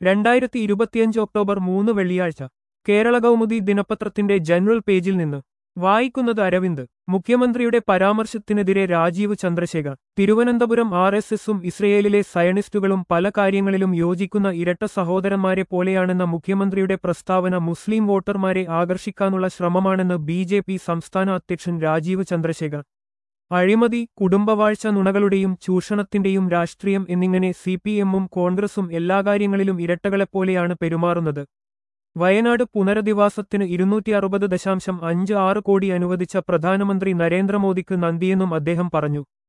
2025 October 3 വെള്ളിയാഴ്ച കേരള കൗമുദി ദിനപത്രത്തിന്റെ general പേജിൽ നിന്ന് വായിക്കുന്നത് അരവിന്ദ്. മുഖ്യമന്ത്രിയുടെ പരാമർശത്തിനെതിരെ രാജീവ് ചന്ദ്രശേഖർ. തിരുവനന്തപുരം RSSും ഇസ്രയേലിലെ സയണിസ്റ്റുകളും പല കാര്യങ്ങളിലും യോജിക്കുന്ന ഇരട്ട സഹോദരന്മാരെ പോലെയാണെന്ന മുഖ്യമന്ത്രിയുടെ പ്രസ്താവന മുസ്ലിം വോട്ടർമാരെ ആകർഷിക്കാനുള്ള ശ്രമമാണെന്ന് BJP സംസ്ഥാന അധ്യക്ഷൻ രാജീവ് ചന്ദ്രശേഖർ. അഴിമതി, കുടുംബവാഴ്ച, നുണകളുടെയും ചൂഷണത്തിന്റെയും രാഷ്ട്രീയം എന്നിങ്ങനെ CPMും കോൺഗ്രസും എല്ലാ കാര്യങ്ങളിലും ഇരട്ടകളെപ്പോലെയാണ് പെരുമാറുന്നത്. വയനാട് പുനരധിവാസത്തിന് 260.56 കോടി അനുവദിച്ച പ്രധാനമന്ത്രി നരേന്ദ്രമോദിക്ക് നന്ദിയെന്നും അദ്ദേഹം പറഞ്ഞു.